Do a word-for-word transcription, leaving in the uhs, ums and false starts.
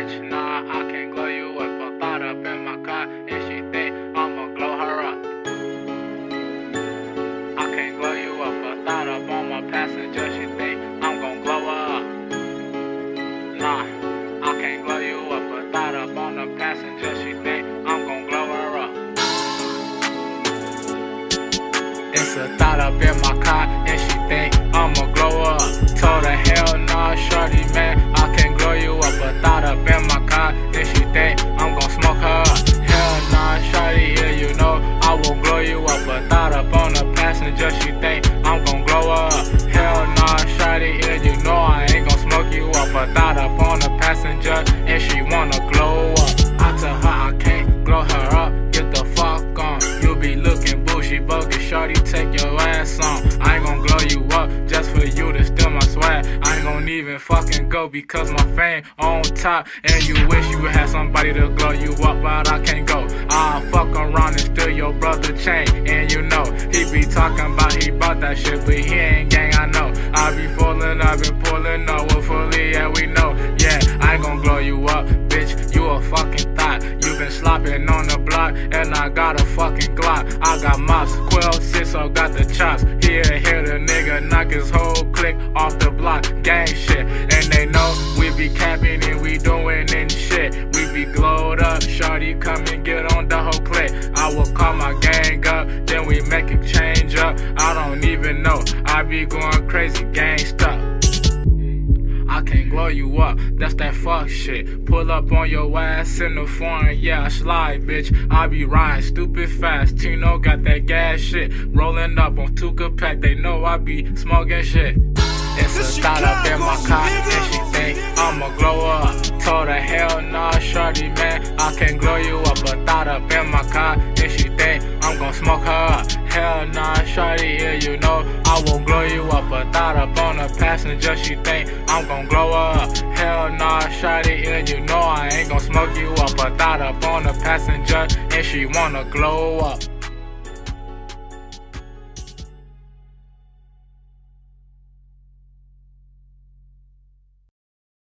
bitch, nah, I can't glow you up. I thought up in my car, and she think I'ma glow her up. I can't glow you up. I thought up on my passenger, she think I'm gon' glow her up. Nah, I can't glow you up. I thought up on the passenger, she think I'm gon' glow her up. It's a thought up in my car, and she think I'ma glow her up. Told her hell nah, shorty man, I can't glow you up. A thought up in my car, and she think I'm gon' smoke her up. Hell nah, shorty, yeah you know I will glow you up. A thought up on the passenger, she think I'm gon' glow her up. Hell nah, shorty, yeah you know I ain't gon' smoke you up. A thought up on the passenger, and she wanna glow up. I tell her I can't glow her up, get the fuck on. You be looking bougie, bogus, shorty, take your ass on. I ain't gon' glow you up just for you to steal my swag. I ain't gon' even fucking go because my fame on top. And you wish you had somebody to glow you up, but I can't go. I'll fuck around and steal your brother chain. And you know, he be talking about he bought that shit, but he ain't gang, I know. I be falling, I been pulling up, well fully, yeah we know. Yeah, I ain't gon' glow you up, bitch, you a fucking thought. You been slopping on the block, and I got a fucking Glock. I got mops, Quill, Ciso got the chops. Here, here the nigga knock his whole clique off the block, gang shit. And they know we be capping and we doing in shit. We be glowed up, shorty come and get on the whole clique. I will call my gang up, then we make it change up. I don't even know, I be going crazy, gang stuff. I can't glow you up, that's that fuck shit. Pull up on your ass in the foreign, yeah, I slide, bitch. I be riding stupid fast, Tino got that gas shit. Rolling up on Tuka Pack, they know I be smoking shit. It's a thought up in my car, and she think I'ma glow up. Told her hell nah, shorty man, I can't glow you up. A thought up in my car, and she think I'm gon' smoke her up. Hell nah, shorty, yeah you know I won't glow you up. A thought up on the passenger, she think I'm gon' glow her up. Hell nah, shorty, yeah you know I ain't gon' smoke you up. A thought up on the passenger, and she wanna glow up.